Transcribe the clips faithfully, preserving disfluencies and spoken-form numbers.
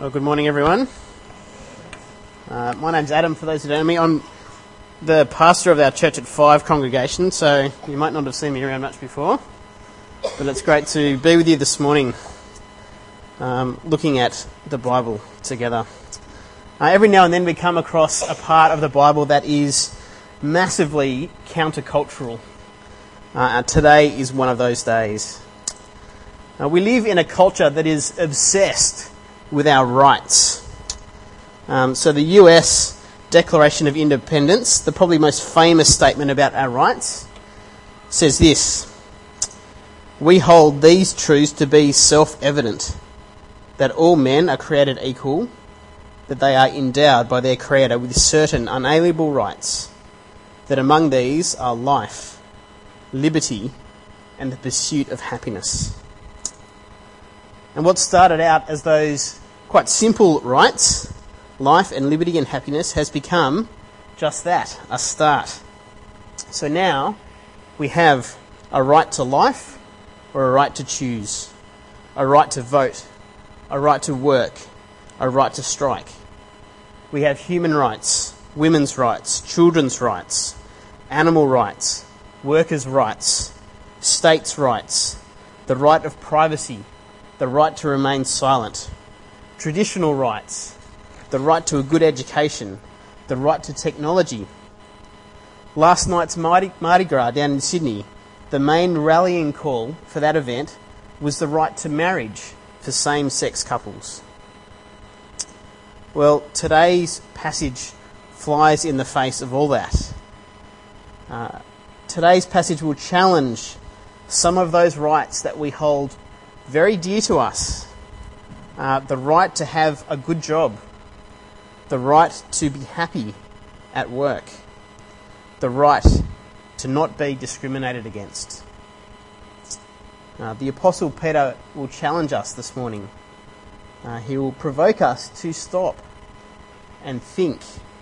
Well, good morning, everyone. Uh, my name's Adam, for those who don't know me. I'm the pastor of our Church at Five congregation, so you might not have seen me around much before, but it's great to be with you this morning, um, looking at the Bible together. Uh, every now and then we come across a part of the Bible that is massively countercultural. Uh, today is one of those days. Uh, we live in a culture that is obsessed with our rights. Um, so the U S Declaration of Independence, the probably most famous statement about our rights, says this: "We hold these truths to be self-evident, that all men are created equal, that they are endowed by their Creator with certain unalienable rights, that among these are life, liberty, and the pursuit of happiness." And what started out as those quite simple rights, life and liberty and happiness, has become just that, a start. So now we have a right to life or a right to choose, a right to vote, a right to work, a right to strike. We have human rights, women's rights, children's rights, animal rights, workers' rights, states' rights, the right of privacy, the right to remain silent, traditional rights, the right to a good education, the right to technology. Last night's Mardi, Mardi Gras down in Sydney, the main rallying call for that event was the right to marriage for same-sex couples. Well, today's passage flies in the face of all that. Uh, today's passage will challenge some of those rights that we hold very dear to us. Uh, the right to have a good job, the right to be happy at work, the right to not be discriminated against. Uh, the Apostle Peter will challenge us this morning. Uh, he will provoke us to stop and think.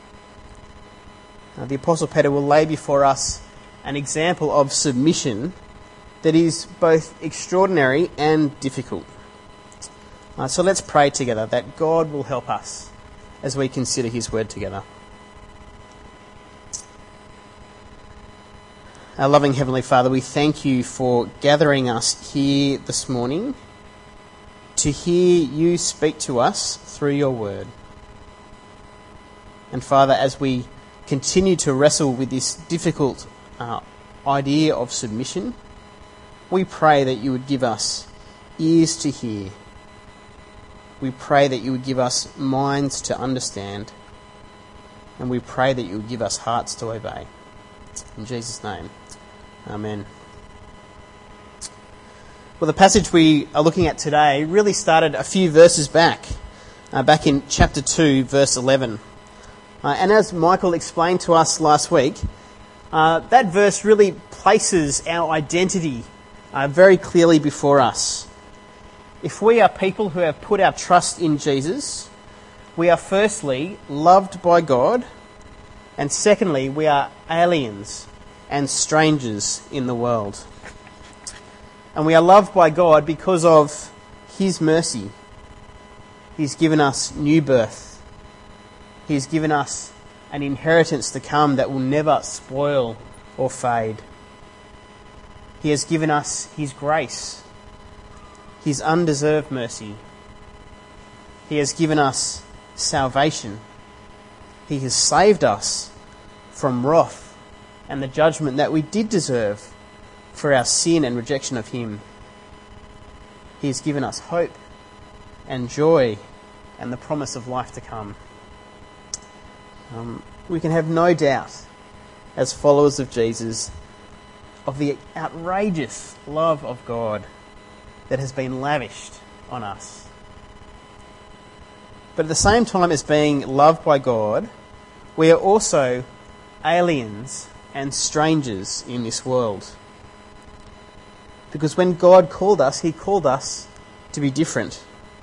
Uh, the Apostle Peter will lay before us an example of submission that is both extraordinary and difficult. Uh, so let's pray together that God will help us as we consider his word together. Our loving Heavenly Father, we thank you for gathering us here this morning to hear you speak to us through your word. And Father, as we continue to wrestle with this difficult uh, idea of submission, we pray that you would give us ears to hear. We pray that you would give us minds to understand. And we pray that you would give us hearts to obey. In Jesus' name, amen. Well, the passage we are looking at today really started a few verses back, uh, back in chapter two, verse eleven. Uh, and as Michael explained to us last week, uh, that verse really places our identity Uh, very clearly before us. If we are people who have put our trust in Jesus, we are firstly loved by God, and secondly, we are aliens and strangers in the world. And we are loved by God because of his mercy. He's given us new birth. He's given us an inheritance to come that will never spoil or fade. He has given us his grace, his undeserved mercy. He has given us salvation. He has saved us from wrath and the judgment that we did deserve for our sin and rejection of him. He has given us hope and joy and the promise of life to come. Um, we can have no doubt, as followers of Jesus, of the outrageous love of God that has been lavished on us. But at the same time as being loved by God, we are also aliens and strangers in this world. Because when God called us, he called us to be different.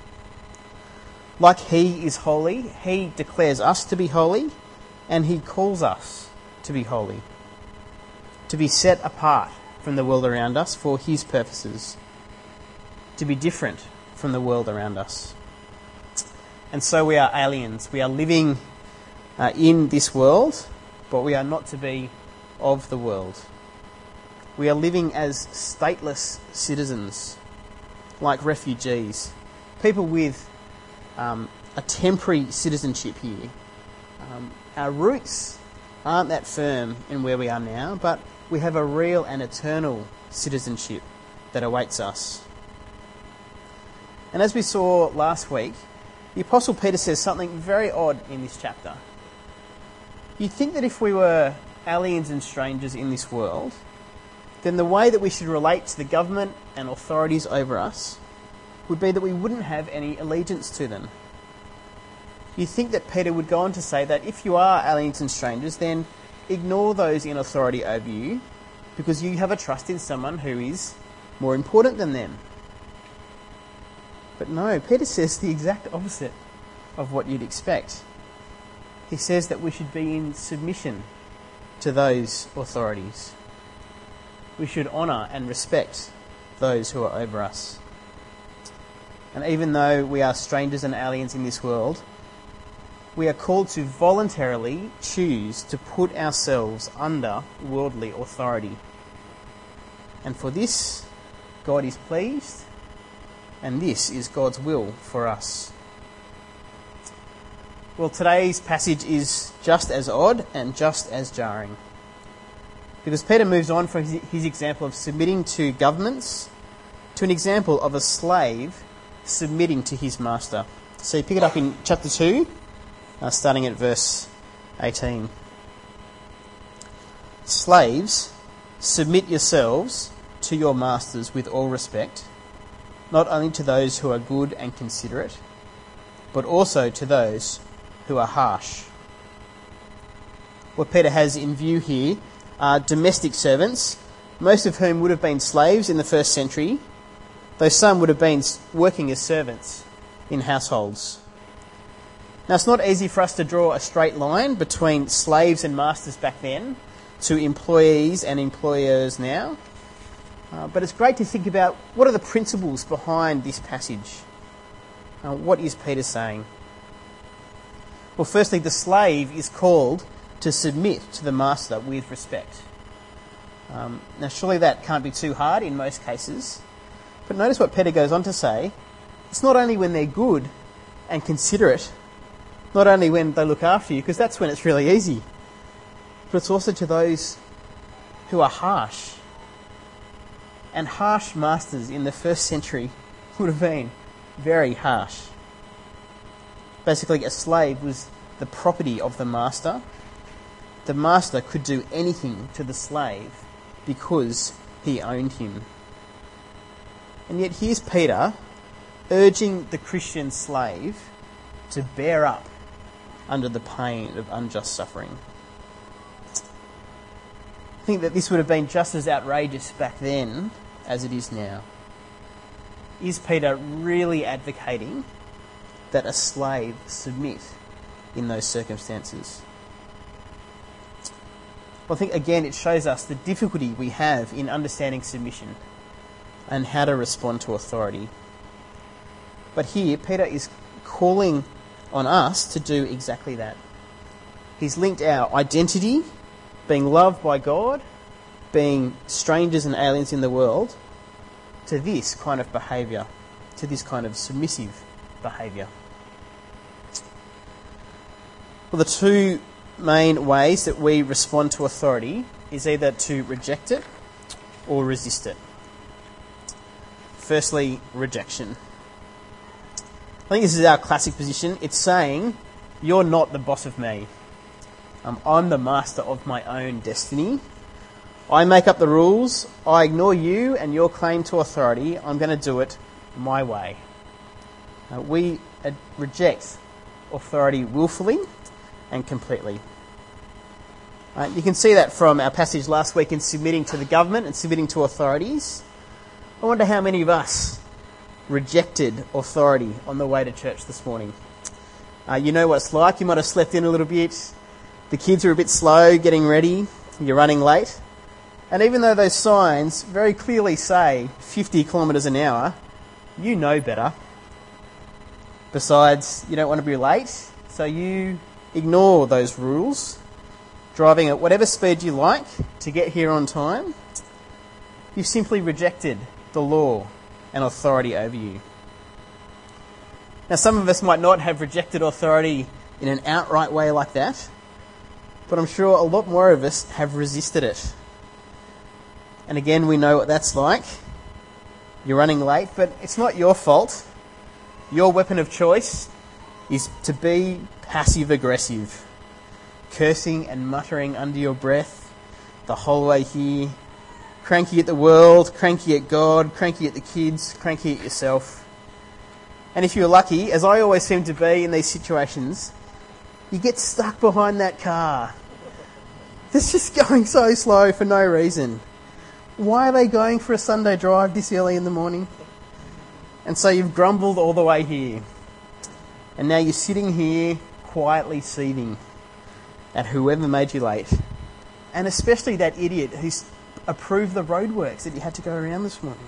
Like he is holy, he declares us to be holy, and he calls us to be holy, to be set apart from the world around us for his purposes, to be different from the world around us. And so we are aliens. We are living uh, in this world, but we are not to be of the world. We are living as stateless citizens, like refugees, people with um, a temporary citizenship here. Um, our roots aren't that firm in where we are now, but we have a real and eternal citizenship that awaits us. And as we saw last week, the Apostle Peter says something very odd in this chapter. You'd think that if we were aliens and strangers in this world, then the way that we should relate to the government and authorities over us would be that we wouldn't have any allegiance to them. You'd think that Peter would go on to say that if you are aliens and strangers, then ignore those in authority over you because you have a trust in someone who is more important than them. But no, Peter says the exact opposite of what you'd expect. He says that we should be in submission to those authorities. We should honour and respect those who are over us. And even though we are strangers and aliens in this world, we are called to voluntarily choose to put ourselves under worldly authority. And for this, God is pleased, and this is God's will for us. Well, today's passage is just as odd and just as jarring. Because Peter moves on from his, his example of submitting to governments to an example of a slave submitting to his master. So you pick it up in chapter two, uh, starting at verse eighteen. Slaves, submit yourselves to your masters with all respect, not only to those who are good and considerate, but also to those who are harsh. What Peter has in view here are domestic servants, most of whom would have been slaves in the first century, though some would have been working as servants in households. Now, it's not easy for us to draw a straight line between slaves and masters back then to employees and employers now. Uh, but it's great to think about what are the principles behind this passage. Uh, what is Peter saying? Well, firstly, the slave is called to submit to the master with respect. Um, now, surely that can't be too hard in most cases. But notice what Peter goes on to say. It's not only when they're good and considerate, not only when they look after you, because that's when it's really easy, but it's also to those who are harsh. And harsh masters in the first century would have been very harsh. Basically, a slave was the property of the master. The master could do anything to the slave because he owned him. And yet here's Peter urging the Christian slave to bear up under the pain of unjust suffering. I think that this would have been just as outrageous back then as it is now. Is Peter really advocating that a slave submit in those circumstances? Well, I think again it shows us the difficulty we have in understanding submission and how to respond to authority. But here Peter is calling on us to do exactly that. He's linked our identity, being loved by God, being strangers and aliens in the world, to this kind of behaviour, to this kind of submissive behaviour. Well, the two main ways that we respond to authority is either to reject it or resist it. Firstly, rejection. I think this is our classic position. It's saying, you're not the boss of me. Um, I'm the master of my own destiny. I make up the rules. I ignore you and your claim to authority. I'm going to do it my way. Uh, we uh, reject authority willfully and completely. Uh, you can see that from our passage last week in submitting to the government and submitting to authorities. I wonder how many of us rejected authority on the way to church this morning. Uh, you know what it's like. You might have slept in a little bit. The kids are a bit slow getting ready. You're running late. And even though those signs very clearly say fifty kilometres an hour, you know better. Besides, you don't want to be late, so you ignore those rules, driving at whatever speed you like to get here on time. You've simply rejected the law and authority over you. Now, some of us might not have rejected authority in an outright way like that, but I'm sure a lot more of us have resisted it. And again, we know what that's like. You're running late, but it's not your fault. Your weapon of choice is to be passive-aggressive, cursing and muttering under your breath the whole way here, cranky at the world, cranky at God, cranky at the kids, cranky at yourself. And if you're lucky, as I always seem to be in these situations, you get stuck behind that car that's just going so slow for no reason. Why are they going for a Sunday drive this early in the morning? And so you've grumbled all the way here. And now you're sitting here quietly seething at whoever made you late. And especially that idiot who's approved the roadworks that you had to go around this morning.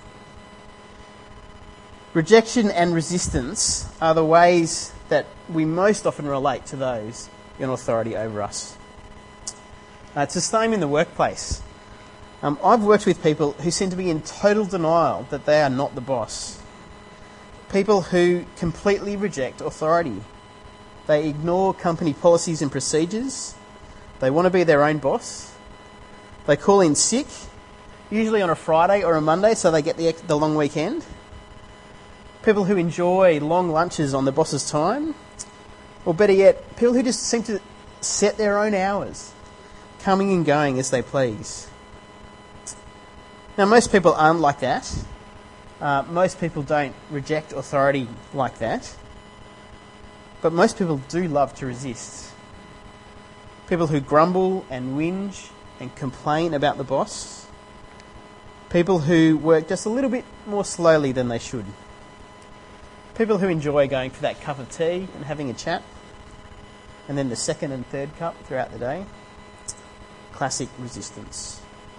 Rejection and resistance are the ways that we most often relate to those in authority over us. Uh, it's the same in the workplace. Um, I've worked with people who seem to be in total denial that they are not the boss. People who completely reject authority. They ignore company policies and procedures. They want to be their own boss. They call in sick, usually on a Friday or a Monday, so they get the, the long weekend. People who enjoy long lunches on the boss's time. Or better yet, people who just seem to set their own hours, coming and going as they please. Now, most people aren't like that. Uh, most people don't reject authority like that. But most people do love to resist. People who grumble and whinge and complain about the boss. People who work just a little bit more slowly than they should. People who enjoy going for that cup of tea and having a chat. And then the second and third cup throughout the day. Classic resistance.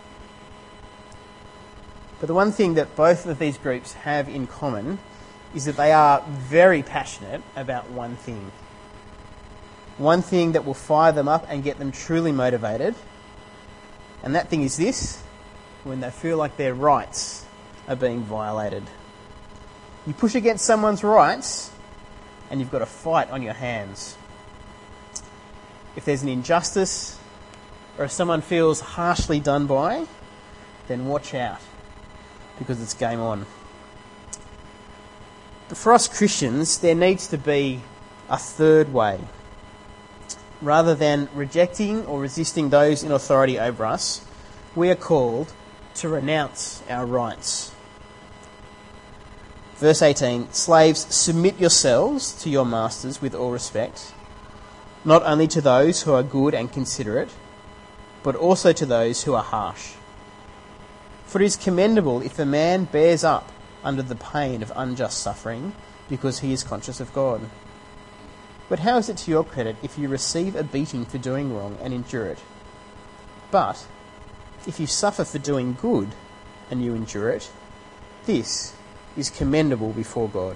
But the one thing that both of these groups have in common is that they are very passionate about one thing. One thing that will fire them up and get them truly motivated. And that thing is this: when they feel like their rights are being violated. You push against someone's rights and you've got a fight on your hands. If there's an injustice or if someone feels harshly done by, then watch out, because it's game on. But for us Christians, there needs to be a third way. Rather than rejecting or resisting those in authority over us, we are called to renounce our rights. Verse eighteen, slaves, submit yourselves to your masters with all respect, not only to those who are good and considerate, but also to those who are harsh. For it is commendable if a man bears up under the pain of unjust suffering, because he is conscious of God. But how is it to your credit if you receive a beating for doing wrong and endure it? But if you suffer for doing good and you endure it, this is commendable before God.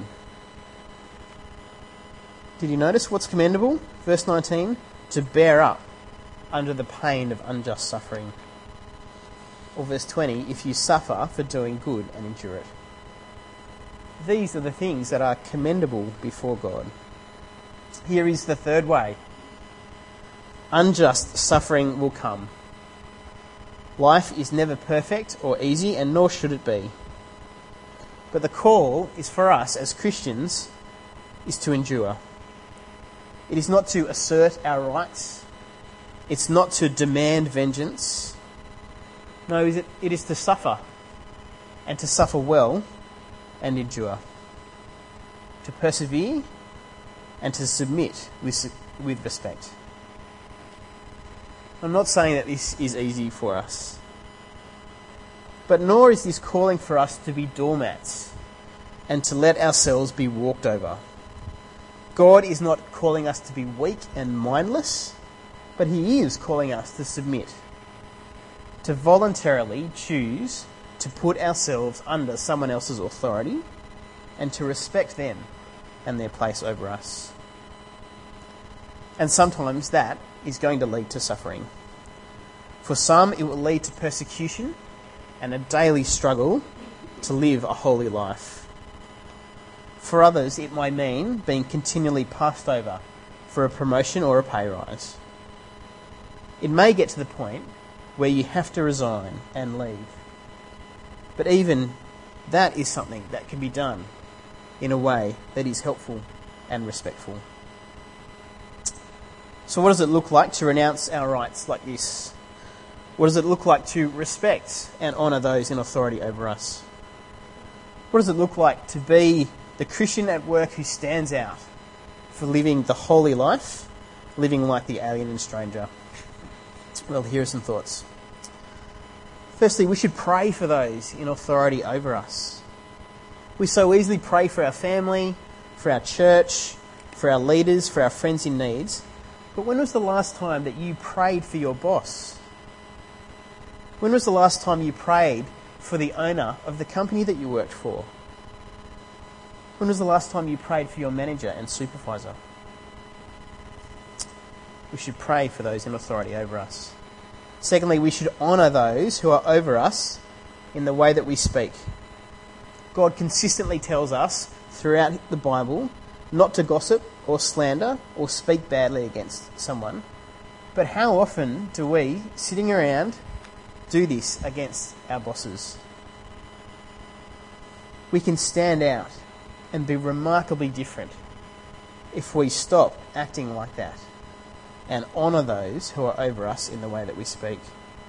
Did you notice what's commendable? Verse nineteen, to bear up under the pain of unjust suffering. Or verse twenty, if you suffer for doing good and endure it. These are the things that are commendable before God. Here is the third way. Unjust suffering will come. Life is never perfect or easy, and nor should it be. But the call is for us as Christians is to endure. It is not to assert our rights. It's not to demand vengeance. No, it is to suffer, and to suffer well and endure. To persevere and to submit with, with respect. I'm not saying that this is easy for us. But nor is this calling for us to be doormats and to let ourselves be walked over. God is not calling us to be weak and mindless, but he is calling us to submit, to voluntarily choose to put ourselves under someone else's authority and to respect them and their place over us. And sometimes that is going to lead to suffering. For some, it will lead to persecution and a daily struggle to live a holy life. For others, it may mean being continually passed over for a promotion or a pay rise. It may get to the point where you have to resign and leave. But even that is something that can be done in a way that is helpful and respectful. So what does it look like to renounce our rights like this? What does it look like to respect and honour those in authority over us? What does it look like to be the Christian at work who stands out for living the holy life, living like the alien and stranger? Well, here are some thoughts. Firstly, we should pray for those in authority over us. We so easily pray for our family, for our church, for our leaders, for our friends in need. But when was the last time that you prayed for your boss? When was the last time you prayed for the owner of the company that you worked for? When was the last time you prayed for your manager and supervisor? We should pray for those in authority over us. Secondly, we should honour those who are over us in the way that we speak. God consistently tells us throughout the Bible not to gossip or slander or speak badly against someone. But how often do we, sitting around, do this against our bosses? We can stand out and be remarkably different if we stop acting like that and honour those who are over us in the way that we speak.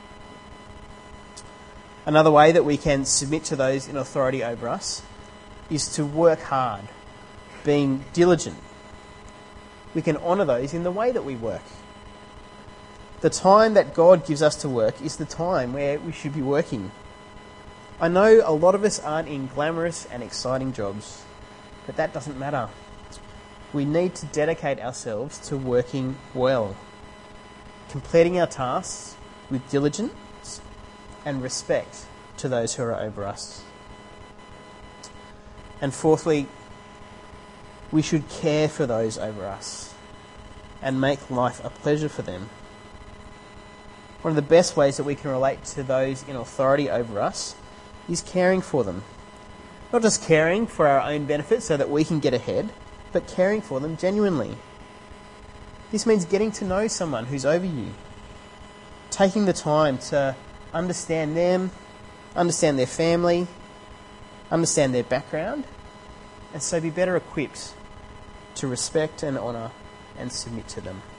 Another way that we can submit to those in authority over us is to work hard, being diligent. We can honour those in the way that we work. The time that God gives us to work is the time where we should be working. I know a lot of us aren't in glamorous and exciting jobs, but that doesn't matter. We need to dedicate ourselves to working well, completing our tasks with diligence and respect to those who are over us. And fourthly, we should care for those over us and make life a pleasure for them. One of the best ways that we can relate to those in authority over us is caring for them. Not just caring for our own benefit so that we can get ahead, but caring for them genuinely. This means getting to know someone who's over you, taking the time to understand them, understand their family, understand their background, and so be better equipped to respect and honour and submit to them.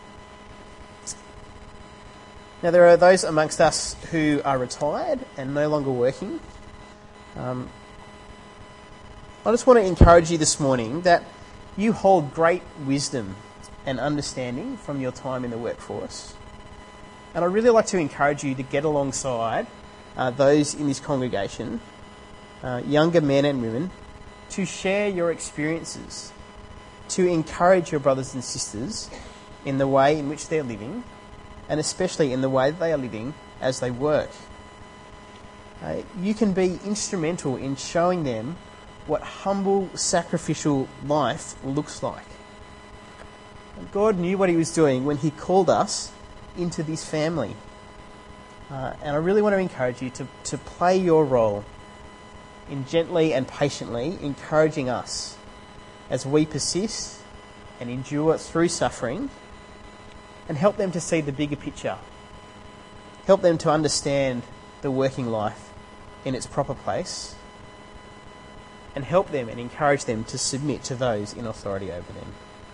Now, there are those amongst us who are retired and no longer working. Um, I just want to encourage you this morning that you hold great wisdom and understanding from your time in the workforce. And I'd really like to encourage you to get alongside uh, those in this congregation, uh, younger men and women, to share your experiences, to encourage your brothers and sisters in the way in which they're living, and especially in the way that they are living as they work. Uh, you can be instrumental in showing them what humble, sacrificial life looks like. God knew what he was doing when he called us into this family. Uh, and I really want to encourage you to, to play your role in gently and patiently encouraging us as we persist and endure through suffering, and help them to see the bigger picture. Help them to understand the working life in its proper place, and help them and encourage them to submit to those in authority over them.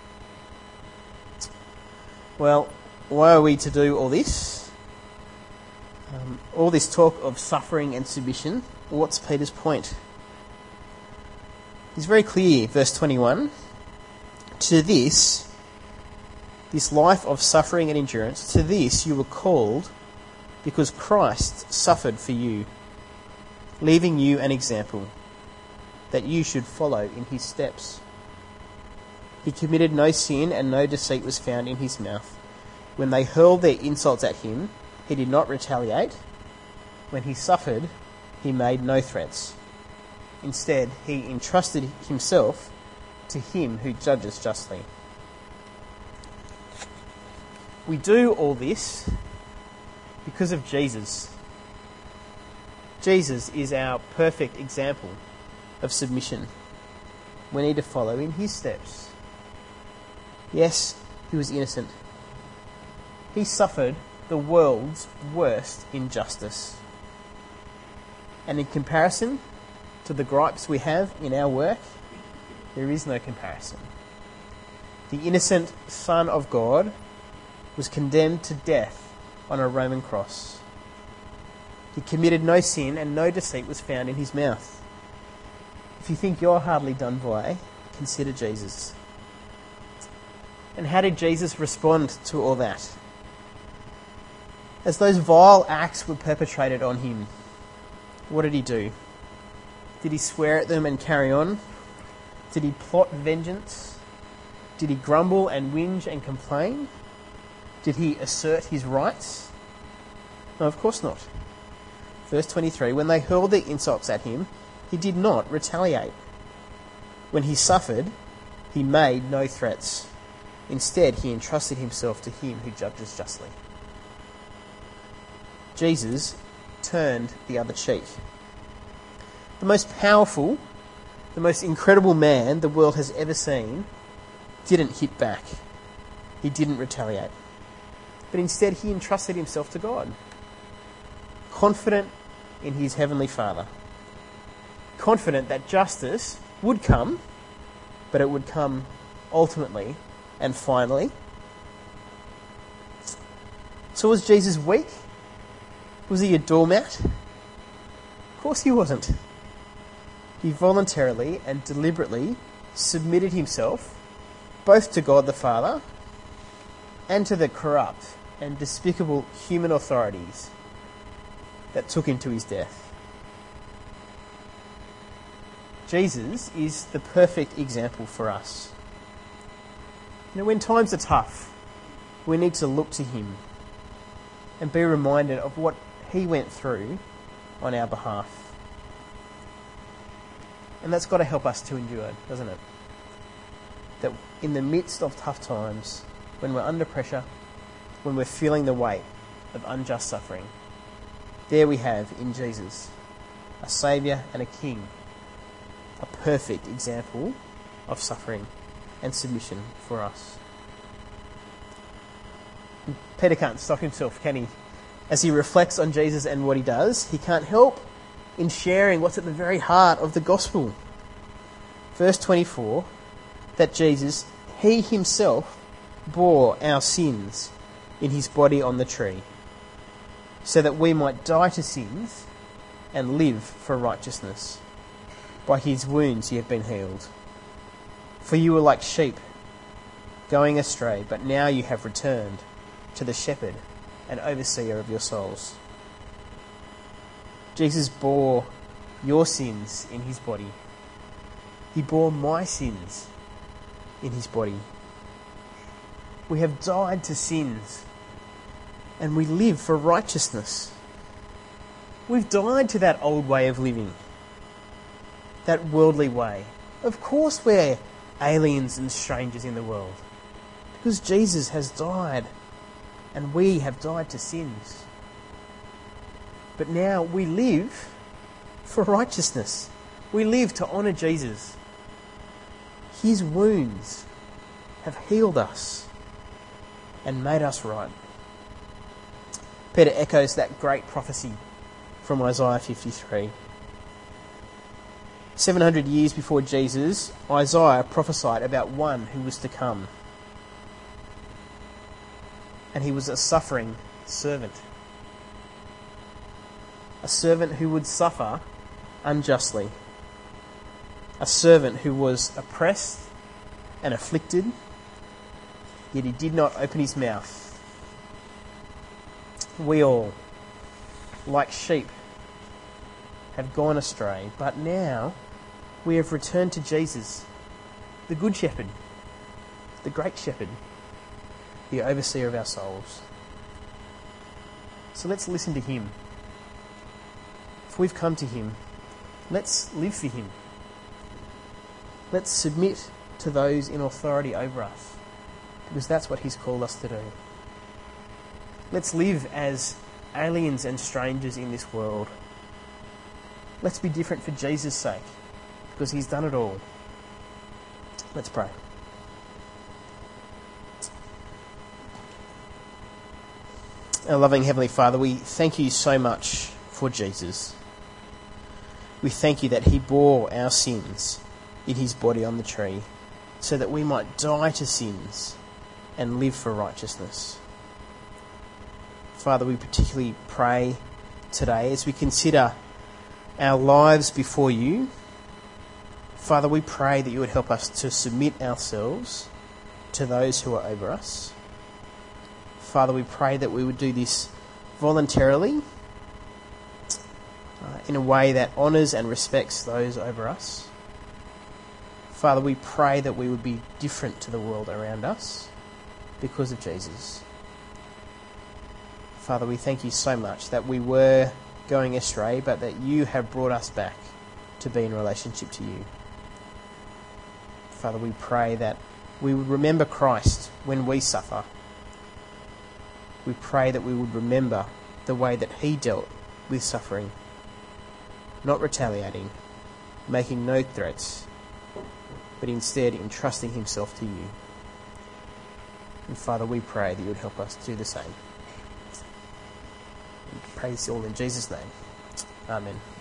Well, why are we to do all this? Um, all this talk of suffering and submission, what's Peter's point? He's very clear, verse twenty-one. To this, this life of suffering and endurance, to this you were called because Christ suffered for you, leaving you an example that you should follow in his steps. He committed no sin and no deceit was found in his mouth. When they hurled their insults at him, he did not retaliate. When he suffered, he made no threats. Instead, he entrusted himself to him who judges justly. We do all this because of Jesus. Jesus is our perfect example of submission. We need to follow in his steps. Yes, he was innocent. He suffered the world's worst injustice. And in comparison to the gripes we have in our work, there is no comparison. The innocent Son of God was condemned to death on a Roman cross. He committed no sin and no deceit was found in his mouth. If you think you're hardly done by, consider Jesus. And how did Jesus respond to all that? As those vile acts were perpetrated on him, what did he do? Did he swear at them and carry on? Did he plot vengeance? Did he grumble and whinge and complain? Did he assert his rights? No, of course not. Verse twenty-three, when they hurled their insults at him, he did not retaliate. When he suffered, he made no threats. Instead, he entrusted himself to him who judges justly. Jesus turned the other cheek. The most powerful, the most incredible man the world has ever seen didn't hit back. He didn't retaliate. But instead, he entrusted himself to God, confident in his heavenly Father, confident that justice would come, but it would come ultimately and finally. So was Jesus weak? Was he a doormat? Of course he wasn't. He voluntarily and deliberately submitted himself both to God the Father and to the corrupt and despicable human authorities that took him to his death. Jesus is the perfect example for us. You know, when times are tough, we need to look to him and be reminded of what he went through on our behalf. And that's got to help us to endure, doesn't it? That in the midst of tough times, when we're under pressure, when we're feeling the weight of unjust suffering, there we have in Jesus a Saviour and a King, a perfect example of suffering and submission for us. And Peter can't stop himself, can he? As he reflects on Jesus and what he does, he can't help in sharing what's at the very heart of the gospel. Verse twenty-four, that Jesus, he himself, bore our sins in his body on the tree, so that we might die to sins and live for righteousness. By his wounds you have been healed. For you were like sheep, going astray, but now you have returned to the shepherd and overseer of your souls. Jesus bore your sins in his body. He bore my sins in his body. We have died to sins and we live for righteousness. We've died to that old way of living, that worldly way. Of course we're aliens and strangers in the world, because Jesus has died and we have died to sins. But now we live for righteousness. We live to honour Jesus. His wounds have healed us and made us right. Peter echoes that great prophecy from Isaiah fifty-three. seven hundred years before Jesus, Isaiah prophesied about one who was to come. And he was a suffering servant. A servant who would suffer unjustly. A servant who was oppressed and afflicted, yet he did not open his mouth. We all, like sheep, have gone astray, but now we have returned to Jesus, the Good Shepherd, the Great Shepherd, the overseer of our souls. So let's listen to him. If we've come to him, let's live for him. Let's submit to those in authority over us, because that's what he's called us to do. Let's live as aliens and strangers in this world. Let's be different for Jesus' sake, because he's done it all. Let's pray. Our loving Heavenly Father, we thank you so much for Jesus. We thank you that he bore our sins in his body on the tree, so that we might die to sins and live for righteousness. Father, we particularly pray today as we consider our lives before you. Father, we pray that you would help us to submit ourselves to those who are over us. Father, we pray that we would do this voluntarily, uh, in a way that honours and respects those over us. Father, we pray that we would be different to the world around us because of Jesus. Father, we thank you so much that we were going astray, but that you have brought us back to be in relationship to you. Father, we pray that we would remember Christ when we suffer. We pray that we would remember the way that he dealt with suffering, not retaliating, making no threats, but instead entrusting himself to you. And Father, we pray that you would help us do the same. We pray this all in Jesus' name. Amen.